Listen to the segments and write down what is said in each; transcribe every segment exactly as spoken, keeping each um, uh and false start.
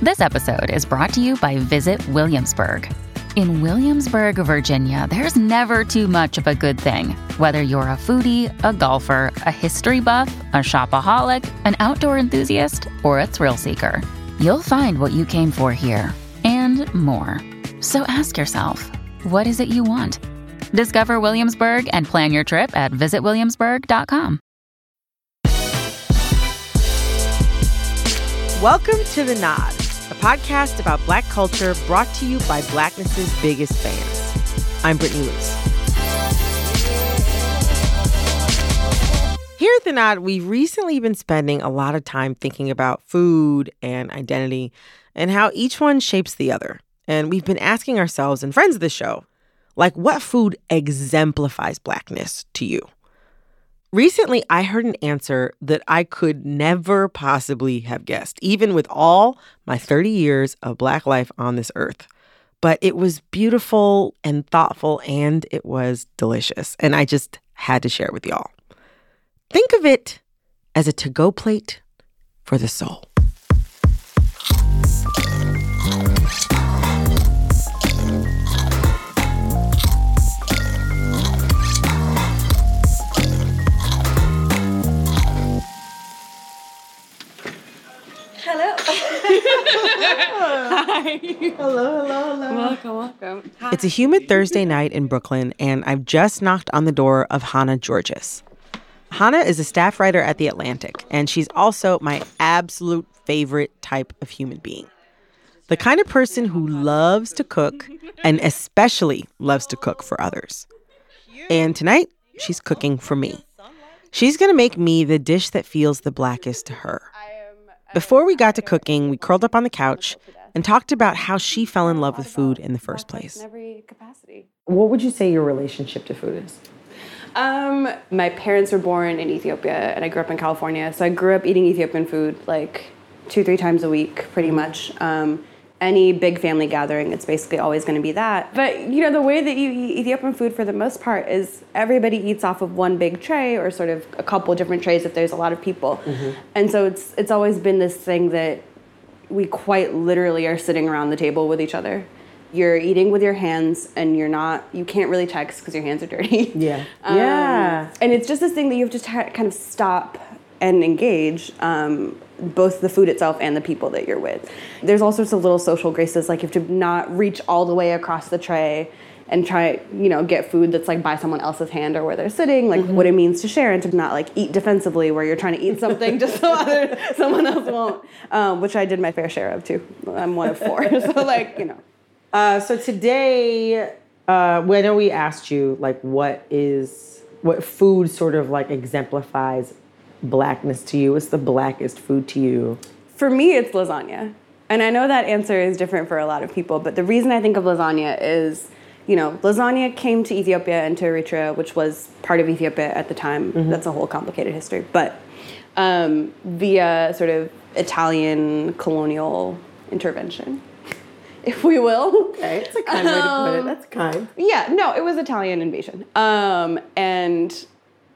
This episode is brought to you by Visit Williamsburg. In Williamsburg, Virginia, there's never too much of a good thing. Whether you're a foodie, a golfer, a history buff, a shopaholic, an outdoor enthusiast, or a thrill seeker, you'll find what you came for here and more. So ask yourself, what is it you want? Discover Williamsburg and plan your trip at visit williamsburg dot com. Welcome to The Nod, a podcast about Black culture brought to you by Blackness's biggest fans. I'm Brittany Luce. Here at The Nod, we've recently been spending a lot of time thinking about food and identity and how each one shapes the other. And we've been asking ourselves and friends of the show, like, what food exemplifies Blackness to you? Recently, I heard an answer that I could never possibly have guessed, even with all my thirty years of Black life on this earth. But it was beautiful and thoughtful, and it was delicious. And I just had to share it with y'all. Think of it as a to-go plate for the soul. Hi. Hello, hello, hello. Welcome, welcome. Hi. It's a humid Thursday night in Brooklyn, and I've just knocked on the door of Hannah Georgas. Hannah is a staff writer at The Atlantic, and she's also my absolute favorite type of human being. The kind of person who loves to cook, and especially loves to cook for others. And tonight, she's cooking for me. She's going to make me the dish that feels the blackest to her. Before we got to cooking, we curled up on the couch and talked about how she fell in love with food in the first place. What would you say your relationship to food is? Um, my parents were born in Ethiopia, and I grew up in California. So I grew up eating Ethiopian food like two, three times a week, pretty much. Um, any big family gathering, it's basically always going to be that. But, you know, the way that you eat Ethiopian food for the most part is everybody eats off of one big tray or sort of a couple different trays if there's a lot of people. Mm-hmm. And so it's it's always been this thing that we quite literally are sitting around the table with each other. You're eating with your hands, and you're not, you can't really text because your hands are dirty. Yeah. um, yeah. And it's just this thing that you have to t- kind of stop and engage um, both the food itself and the people that you're with. There's all sorts of little social graces, like you have to not reach all the way across the tray and try, you know, get food that's like by someone else's hand or where they're sitting, like mm-hmm. what it means to share, and to not like eat defensively where you're trying to eat something just so other, someone else won't, um, which I did my fair share of too. I'm one of four, so like, you know. Uh, so today, uh, when we asked you, like, what is, what food sort of like exemplifies Blackness to you? What's the blackest food to you? For me, it's lasagna. And I know that answer is different for a lot of people, but the reason I think of lasagna is, you know, lasagna came to Ethiopia and to Eritrea, which was part of Ethiopia at the time. Mm-hmm. That's a whole complicated history. But um, via sort of Italian colonial intervention, if we will. Okay, it's a kind um, way to put it. That's kind. Yeah, no, it was Italian invasion. Um, and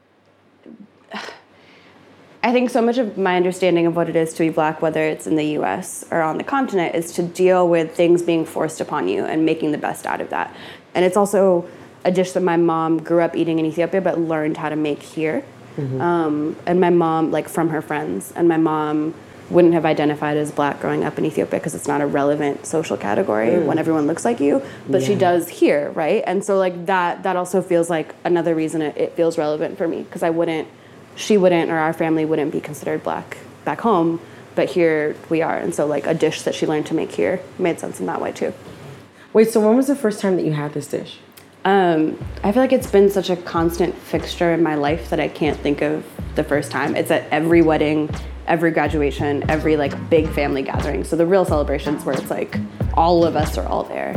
I think so much of my understanding of what it is to be Black, whether it's in the U S or on the continent, is to deal with things being forced upon you and making the best out of that. And it's also a dish that my mom grew up eating in Ethiopia but learned how to make here. Mm-hmm. Um, and my mom, like, from her friends. And my mom wouldn't have identified as Black growing up in Ethiopia because it's not a relevant social category mm. when everyone looks like you. But yeah. she does here, right? And so, like, that that also feels like another reason it, it feels relevant for me, because I wouldn't, she wouldn't, or our family wouldn't be considered Black back home, but here we are. And so, like, a dish that she learned to make here made sense in that way, too. Wait, so when was the first time that you had this dish? Um, I feel like it's been such a constant fixture in my life that I can't think of the first time. It's at every wedding, every graduation, every, like, big family gathering. So the real celebrations where it's, like, all of us are all there.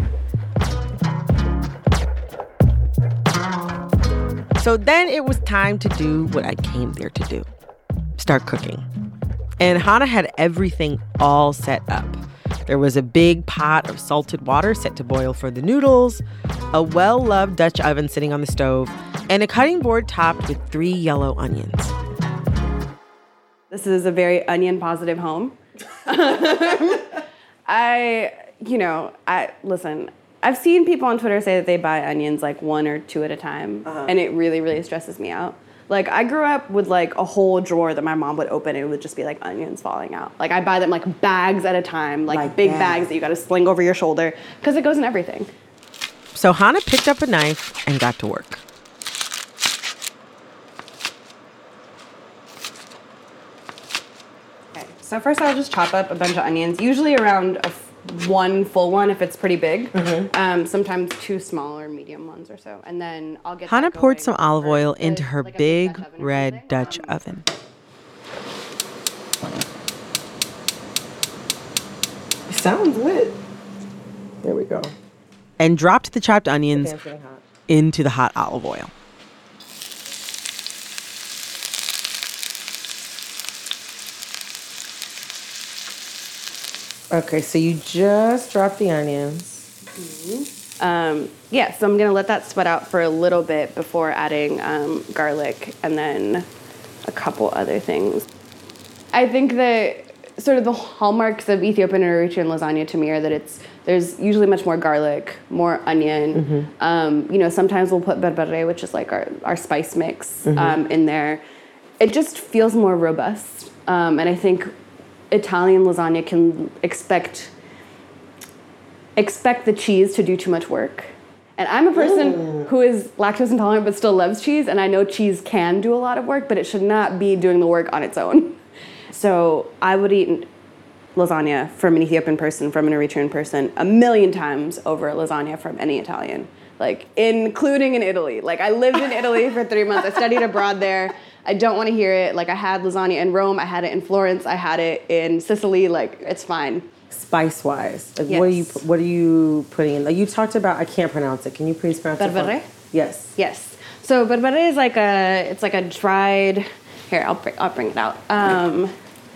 So then it was time to do what I came there to do. Start cooking. And Hannah had everything all set up. There was a big pot of salted water set to boil for the noodles, a well-loved Dutch oven sitting on the stove, and a cutting board topped with three yellow onions. This is a very onion-positive home. I, you know, I listen, I've seen people on Twitter say that they buy onions like one or two at a time, uh-huh. and it really, really stresses me out. Like, I grew up with, like, a whole drawer that my mom would open, and it would just be, like, onions falling out. Like, I buy them, like, bags at a time, like, like big that. bags that you got to sling over your shoulder, because it goes in everything. So Hannah picked up a knife and got to work. Okay, so first I'll just chop up a bunch of onions, usually around a f- one full one if it's pretty big. Mm-hmm. Um, sometimes two small or medium ones or so. And then I'll get Hannah poured some olive oil into her like big Dutch red Dutch um, oven. Sounds lit. There we go. And dropped the chopped onions into the hot olive oil. Okay, so you just dropped the onions. Mm-hmm. Um, yeah, so I'm going to let that sweat out for a little bit before adding um, garlic and then a couple other things. I think that sort of the hallmarks of Ethiopian and Eritrean lasagna to me are that it's there's usually much more garlic, more onion. Mm-hmm. Um, you know, sometimes we'll put berbere, which is like our, our spice mix, mm-hmm. um, in there. It just feels more robust. Um, and I think Italian lasagna can expect expect the cheese to do too much work. And I'm a person mm. who is lactose intolerant but still loves cheese, and I know cheese can do a lot of work, but it should not be doing the work on its own. So I would eat lasagna from an Ethiopian person, from an Eritrean person, a million times over lasagna from any Italian, like including in Italy. Like I lived in Italy for three months. I studied abroad there. I don't want to hear it. Like I had lasagna in Rome. I had it in Florence. I had it in Sicily. Like it's fine. Spice wise, like yes. what are you what are you putting in? Like you talked about, I can't pronounce it. Can you please pronounce berbere? it? Yes. Yes. So berbere is like a it's like a dried. Here, I'll bring I'll bring it out. Um,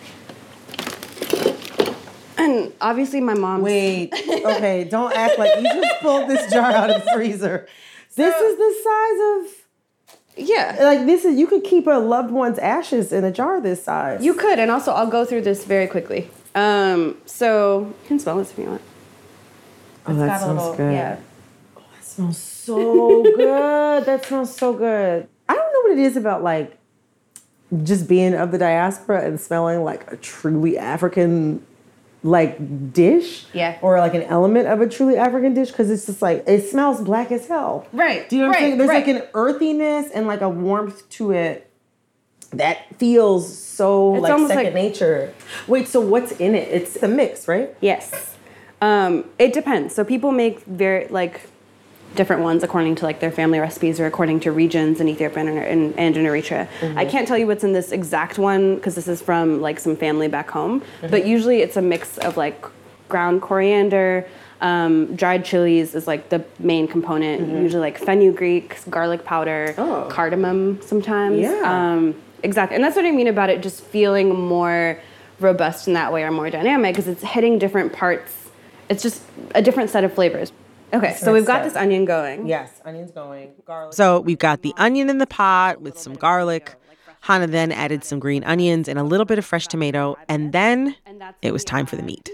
and obviously, my mom. Wait. Okay, don't act like you just pulled this jar out of the freezer. So, this is the size of. Yeah. Like this is you could keep a loved one's ashes in a jar this size. You could, and also I'll go through this very quickly. Um, so you can smell this if you want. Oh, it's that smells little, good. Yeah. Oh, that smells so good. That smells so good. I don't know what it is about like just being of the diaspora and smelling like a truly African like dish. Yeah. Or like an element of a truly African dish, because it's just like it smells black as hell. Right. Do you know what right, I'm saying? There's right. like an earthiness and like a warmth to it that feels so it's like second like, nature. Wait, so what's in it? It's a mix, right? Yes. Um, it depends. So people make very like different ones according to like their family recipes or according to regions in Ethiopia and, and, and in Eritrea. Mm-hmm. I can't tell you what's in this exact one because this is from like some family back home. Mm-hmm. But usually it's a mix of like ground coriander, um, dried chilies is like the main component. Mm-hmm. Usually like fenugreek, garlic powder, oh. cardamom sometimes. Yeah. Um, Exactly. And that's what I mean about it just feeling more robust in that way or more dynamic because it's hitting different parts. It's just a different set of flavors. Okay, so we've got this onion going. Yes, onion's going. Garlic. So we've got the onion in the pot with some garlic. Hannah then added some green onions and a little bit of fresh tomato. And then it was time for the meat.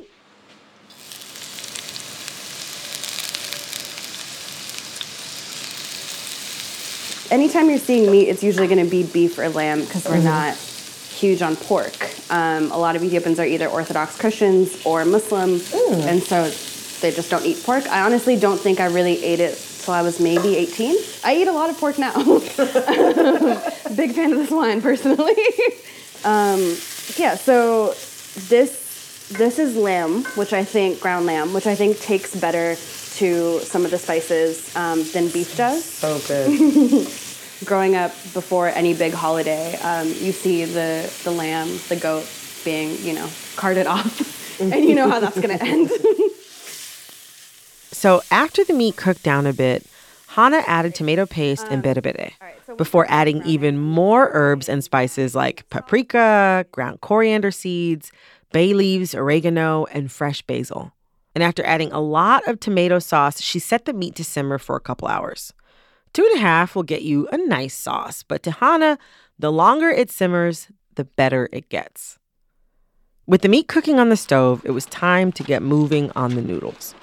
Anytime you're seeing meat, it's usually going to be beef or lamb because we're mm-hmm. not huge on pork. Um, a lot of Ethiopians are either Orthodox Christians or Muslim, mm. and so they just don't eat pork. I honestly don't think I really ate it till I was maybe eighteen. I eat a lot of pork now. Big fan of this wine, personally. um, yeah, so this this is lamb, which I think, ground lamb, which I think takes better to some of the spices um, than beef does. So good. Growing up before any big holiday, um, you see the, the lamb, the goat being, you know, carted off. And you know how that's going to end. So after the meat cooked down a bit, Hannah added tomato paste and berbere right, so before adding even more herbs and spices like paprika, ground coriander seeds, bay leaves, oregano, and fresh basil. And after adding a lot of tomato sauce, she set the meat to simmer for a couple hours. Two and a half will get you a nice sauce, but to Hannah, the longer it simmers, the better it gets. With the meat cooking on the stove, it was time to get moving on the noodles.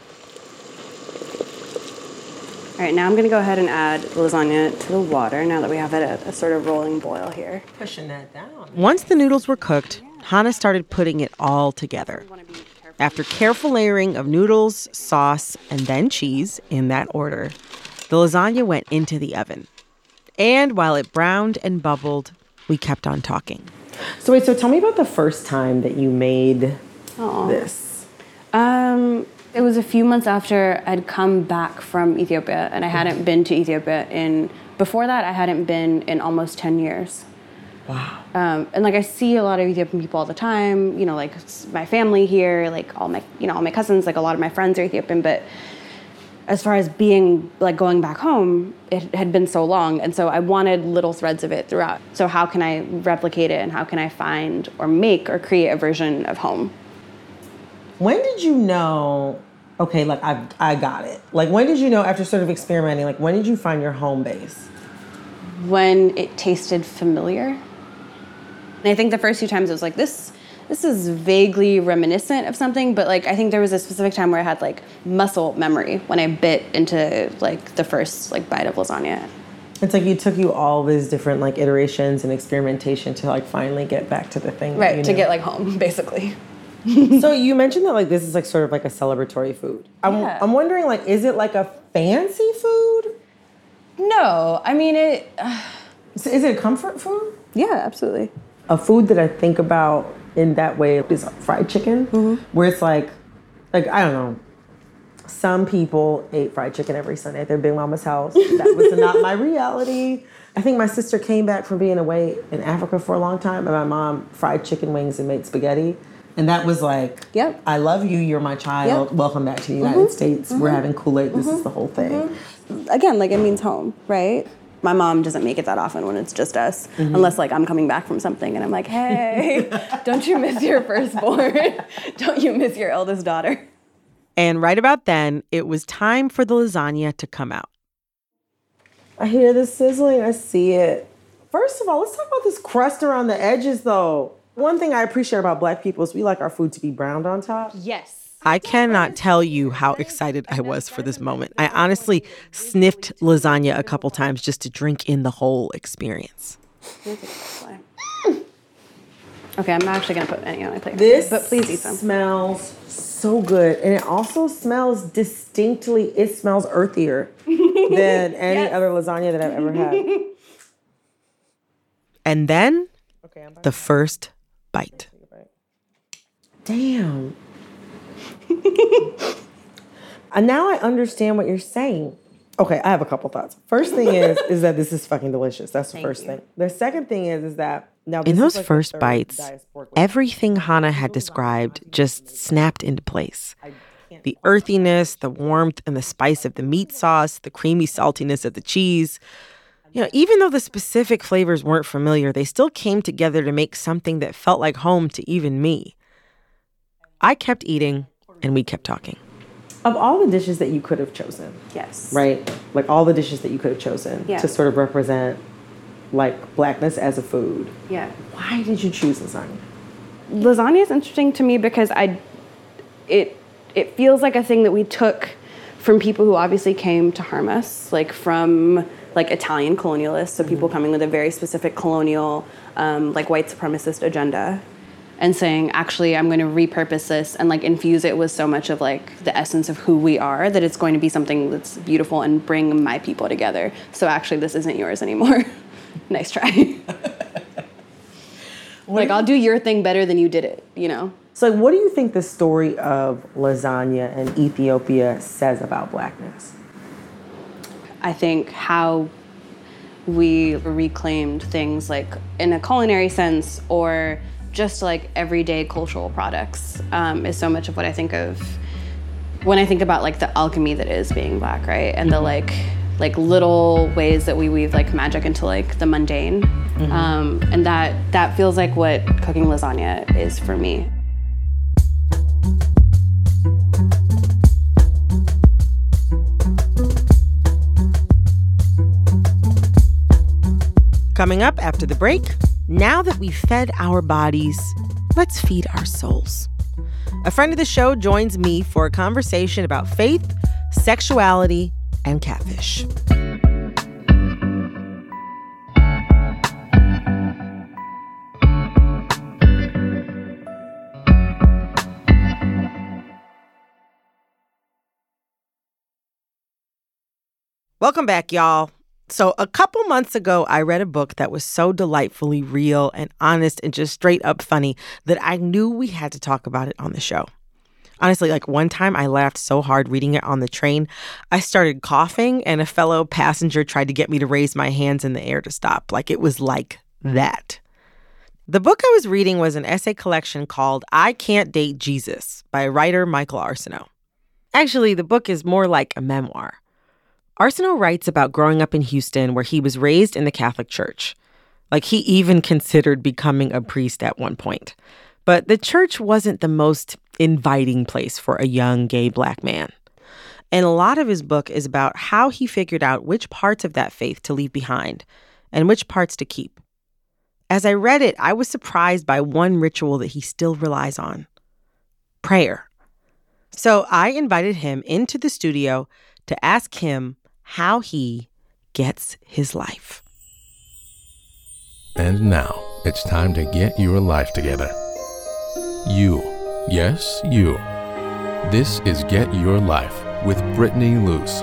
All right, now I'm going to go ahead and add the lasagna to the water now that we have it at a sort of rolling boil here. Pushing that down. Once the noodles were cooked, Hannah started putting it all together. After careful layering of noodles, sauce, and then cheese, in that order, the lasagna went into the oven. And while it browned and bubbled, we kept on talking. So wait, so tell me about the first time that you made Aww. this. Um, it was a few months after I'd come back from Ethiopia, and I hadn't been to Ethiopia in, before that, I hadn't been in almost ten years. Wow. Um, and like I see a lot of Ethiopian people all the time, you know, like my family here, like all my, you know, all my cousins, like a lot of my friends are Ethiopian, but as far as being, like, going back home, it had been so long, and so I wanted little threads of it throughout. So how can I replicate it, and how can I find or make or create a version of home? When did you know, okay, like, I I got it. Like, when did you know, after sort of experimenting, like, when did you find your home base? When it tasted familiar. And I think the first few times it was like, this... This is vaguely reminiscent of something, but like I think there was a specific time where I had like muscle memory when I bit into like the first like bite of lasagna. It's like it took you all these different like iterations and experimentation to like finally get back to the thing. Right, that you to knew. get like home, basically. So you mentioned that like this is like sort of like a celebratory food. I'm, Yeah. I'm wondering like, is it like a fancy food? No, I mean it. Uh, Is is it a comfort food? yeah, absolutely. A food that I think about in that way is fried chicken, mm-hmm. where it's like, like, I don't know, some people ate fried chicken every Sunday at their Big Mama's house. That was not my reality. I think my sister came back from being away in Africa for a long time, and my mom fried chicken wings and made spaghetti. And that was like, yep. I love you, you're my child, yep. welcome back to the United mm-hmm. States. Mm-hmm. We're having Kool-Aid, this mm-hmm. is the whole thing. Mm-hmm. Again, like it means home, right? My mom doesn't make it that often when it's just us, mm-hmm. unless like I'm coming back from something and I'm like, hey, don't you miss your firstborn? Don't you miss your eldest daughter? And right about then, it was time for the lasagna to come out. I hear the sizzling, I see it. First of all, let's talk about this crust around the edges though. One thing I appreciate about Black people is we like our food to be browned on top. Yes. I cannot tell you how excited I was for this moment. I honestly sniffed lasagna a couple times just to drink in the whole experience. Okay, I'm not actually going to put any on my plate. This but please eat some. Smells so good. And it also smells distinctly, it smells earthier than any yes. other lasagna that I've ever had. And then okay, the first bite. Damn. And now I understand what you're saying. Okay, I have a couple thoughts. First thing is is that this is fucking delicious. That's the Thank first you. thing. The second thing is is that now in those like first bites, everything Hannah had described just snapped into place. The earthiness, the warmth, and the spice of the meat sauce, the creamy saltiness of the cheese. You know, even though the specific flavors weren't familiar, they still came together to make something that felt like home to even me. I kept eating, and we kept talking. Of all the dishes that you could have chosen, yes, right? Like all the dishes that you could have chosen yeah. to sort of represent like Blackness as a food. Yeah. Why did you choose lasagna? Lasagna is interesting to me because I, it, it feels like a thing that we took from people who obviously came to harm us, like from like Italian colonialists, so people mm-hmm. coming with a very specific colonial, um, like white supremacist agenda. And saying, actually, I'm going to repurpose this and like infuse it with so much of like the essence of who we are that it's going to be something that's beautiful and bring my people together. So actually, this isn't yours anymore. Nice try. Like, I'll do your thing better than you did it, you know? So what do you think the story of lasagna and Ethiopia says about Blackness? I think how we reclaimed things like in a culinary sense or just like everyday cultural products um, is so much of what I think of when I think about like the alchemy that is being Black, right? And the like like little ways that we weave like magic into like the mundane. Mm-hmm. Um, and that that feels like what cooking lasagna is for me. Coming up after the break, now that we've fed our bodies, let's feed our souls. A friend of the show joins me for a conversation about faith, sexuality, and catfish. Welcome back, y'all. So a couple months ago, I read a book that was so delightfully real and honest and just straight up funny that I knew we had to talk about it on the show. Honestly, like one time I laughed so hard reading it on the train, I started coughing and a fellow passenger tried to get me to raise my hands in the air to stop. Like it was like that. The book I was reading was an essay collection called I Can't Date Jesus by writer Michael Arceneaux. Actually, the book is more like a memoir. Arceneaux writes about growing up in Houston where he was raised in the Catholic Church. Like he even considered becoming a priest at one point. But the church wasn't the most inviting place for a young gay Black man. And a lot of his book is about how he figured out which parts of that faith to leave behind and which parts to keep. As I read it, I was surprised by one ritual that he still relies on: prayer. So I invited him into the studio to ask him how he gets his life. And now it's time to get your life together. You, yes, you. This is Get Your Life with Brittany Luce.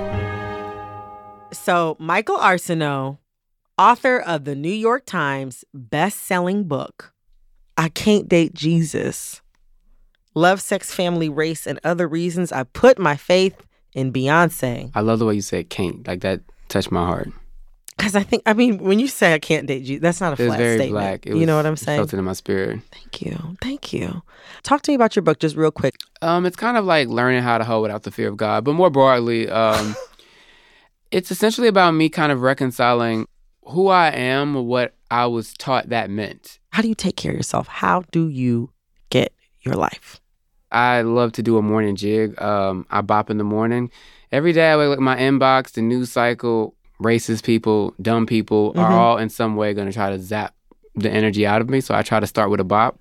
So Michael Arceneaux, author of the New York Times best-selling book, I Can't Date Jesus. Love, Sex, Family, Race, and Other Reasons I Put My Faith in Beyonce. I love the way you said can't. Like that touched my heart. Because I think, I mean, when you say I can't date you, that's not a it flat was very statement. Black. It you was, know what I'm saying? It felt it in my spirit. Thank you. Thank you. Talk to me about your book just real quick. Um, it's kind of like learning how to hoe without the fear of God. But more broadly, um, it's essentially about me kind of reconciling who I am with what I was taught that meant. How do you take care of yourself? How do you get your life? I love to do a morning jig. Um, I bop in the morning. Every day I look at my inbox, the news cycle, racist people, dumb people mm-hmm. are all in some way going to try to zap the energy out of me. So I try to start with a bop.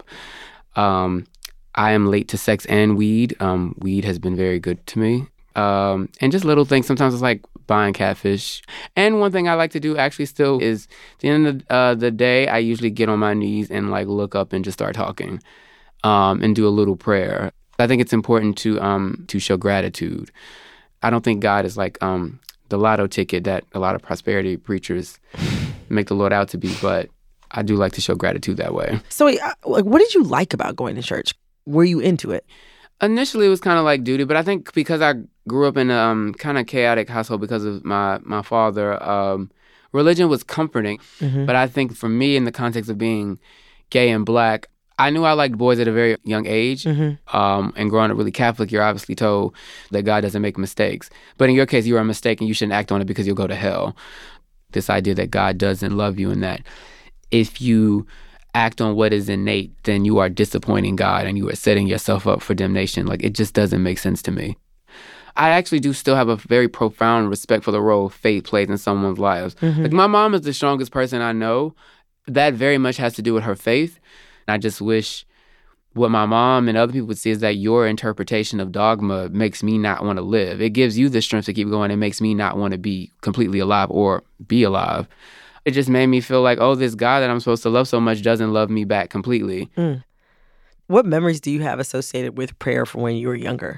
Um, I am late to sex and weed. Um, weed has been very good to me. Um, and just little things. Sometimes it's like buying catfish. And one thing I like to do actually still is at the end of the, uh, the day, I usually get on my knees and like look up and just start talking um, and do a little prayer. I think it's important to um, to show gratitude. I don't think God is like um, the lotto ticket that a lot of prosperity preachers make the Lord out to be, but I do like to show gratitude that way. So, like, what did you like about going to church? Were you into it? Initially, it was kind of like duty, but I think because I grew up in a um, kind of chaotic household because of my, my father, um, religion was comforting. Mm-hmm. But I think for me, in the context of being gay and Black, I knew I liked boys at a very young age. Mm-hmm. Um, and growing up really Catholic, you're obviously told that God doesn't make mistakes. But in your case, you were a mistake and you shouldn't act on it because you'll go to hell. This idea that God doesn't love you and that if you act on what is innate, then you are disappointing God and you are setting yourself up for damnation. Like, it just doesn't make sense to me. I actually do still have a very profound respect for the role faith plays in someone's lives. Mm-hmm. Like, my mom is the strongest person I know. That very much has to do with her faith. I just wish what my mom and other people would see is that your interpretation of dogma makes me not want to live. It gives you the strength to keep going. It makes me not want to be completely alive or be alive. It just made me feel like, oh, this God that I'm supposed to love so much doesn't love me back completely. Mm. What memories do you have associated with prayer from when you were younger?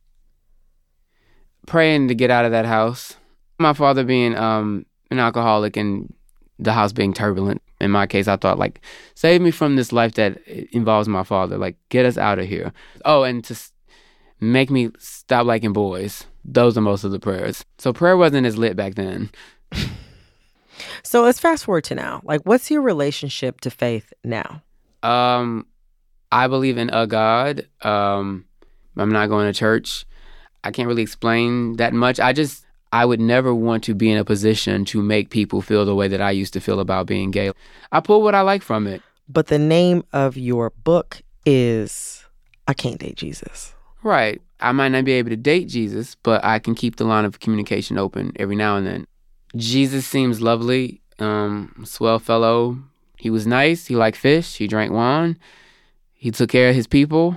Praying to get out of that house. My father being um, an alcoholic and the house being turbulent. In my case, I thought, like, save me from this life that involves my father. Like, get us out of here. Oh, and to make me stop liking boys. Those are most of the prayers. So prayer wasn't as lit back then. So let's fast forward to now. Like, what's your relationship to faith now? Um, I believe in a God. Um, I'm not going to church. I can't really explain that much. I just, I would never want to be in a position to make people feel the way that I used to feel about being gay. I pull what I like from it. But the name of your book is I Can't Date Jesus. Right. I might not be able to date Jesus, but I can keep the line of communication open every now and then. Jesus seems lovely, um, swell fellow. He was nice. He liked fish. He drank wine. He took care of his people.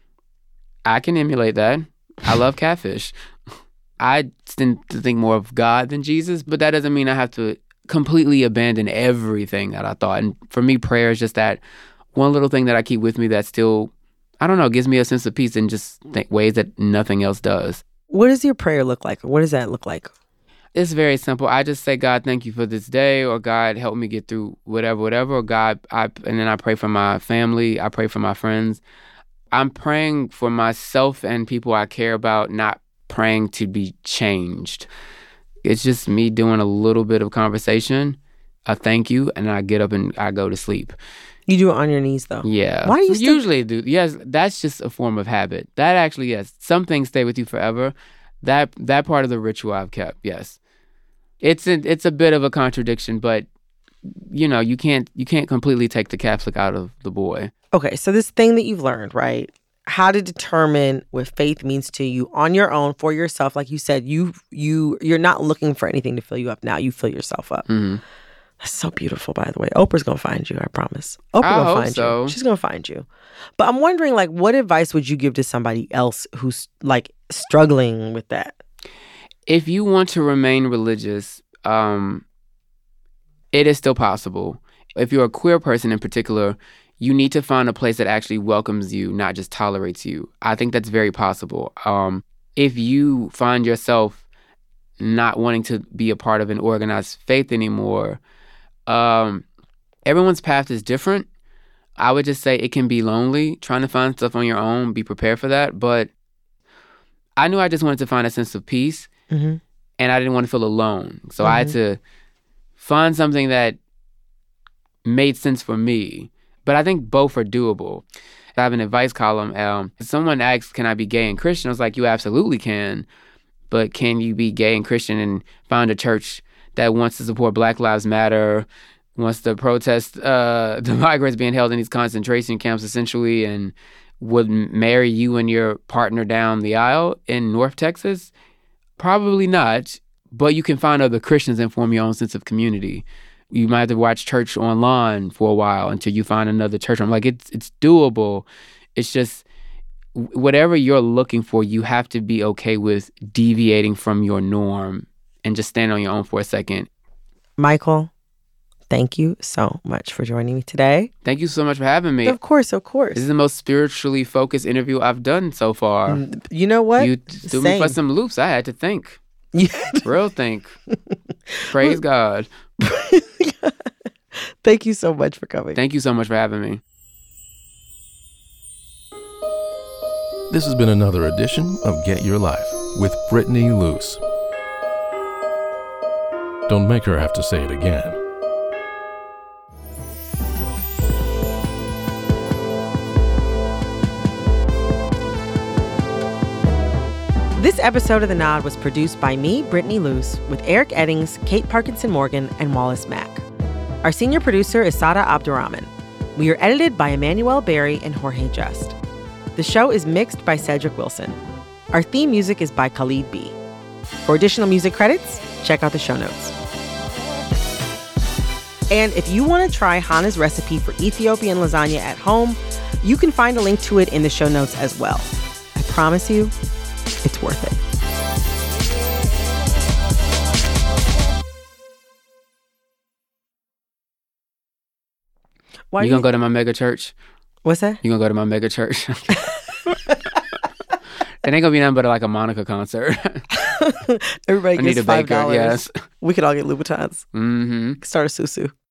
I can emulate that. I love catfish. I tend to think more of God than Jesus, but that doesn't mean I have to completely abandon everything that I thought. And for me, prayer is just that one little thing that I keep with me that still, I don't know, gives me a sense of peace in just th- ways that nothing else does. What does your prayer look like? What does that look like? It's very simple. I just say, God, thank you for this day, or God, help me get through whatever, whatever. Or God, I, and then I pray for my family. I pray for my friends. I'm praying for myself and people I care about, not praying to be changed. It's just me doing a little bit of conversation, a thank you, and I get up and I go to sleep. You do it on your knees, though? Yeah. Why do you still- Usually do. Yes, that's just a form of habit. That actually, yes, some things stay with you forever. That that part of the ritual I've kept, yes. It's a, it's a bit of a contradiction, but you know, you can't you can't completely take the Catholic out of the boy. Okay, so this thing that you've learned, right? How to determine what faith means to you on your own, for yourself. Like you said, you you you're not looking for anything to fill you up now. You fill yourself up. Mm-hmm. That's so beautiful, by the way. Oprah's gonna find you, I promise. Oprah's I gonna hope find so. you. She's gonna find you. But I'm wondering, like, what advice would you give to somebody else who's like struggling with that? If you want to remain religious, um, it is still possible. If you're a queer person in particular, you need to find a place that actually welcomes you, not just tolerates you. I think that's very possible. Um, if you find yourself not wanting to be a part of an organized faith anymore, um, everyone's path is different. I would just say it can be lonely trying to find stuff on your own. Be prepared for that. But I knew I just wanted to find a sense of peace, Mm-hmm. and I didn't want to feel alone. So Mm-hmm. I had to find something that made sense for me. But I think both are doable. I have an advice column. Um, someone asked, can I be gay and Christian? I was like, you absolutely can. But can you be gay and Christian and find a church that wants to support Black Lives Matter, wants to protest uh, the migrants being held in these concentration camps, essentially, and would marry you and your partner down the aisle in North Texas? Probably not. But you can find other Christians and form your own sense of community. You might have to watch church online for a while until you find another church. I'm like, it's it's doable. It's just whatever you're looking for, you have to be okay with deviating from your norm and just stand on your own for a second. Michael, thank you so much for joining me today. Thank you so much for having me. Of course, of course. This is the most spiritually focused interview I've done so far. You know what? You threw me for some loops. I had to think. Yeah. Real think. Praise God. Thank you so much for coming. Thank you so much for having me. This has been another edition of Get Your Life with Brittany Luce. Don't make her have to say it again. This episode of The Nod was produced by me, Brittany Luce, with Eric Eddings, Kate Parkinson Morgan, and Wallace Mack. Our senior producer is Sada Abdurrahman. We are edited by Emmanuel Berry and Jorge Just. The show is mixed by Cedric Wilson. Our theme music is by Khalid B. For additional music credits, check out the show notes. And if you want to try Hannah's recipe for Ethiopian lasagna at home, you can find a link to it in the show notes as well. I promise you, it's worth it. Why you you gonna go to my mega church? What's that? You gonna go to my mega church? It ain't gonna be nothing but like a Monica concert. Everybody I need gets a five baker, dollars. yes. We could all get Louboutins. Mm-hmm. Start a susu.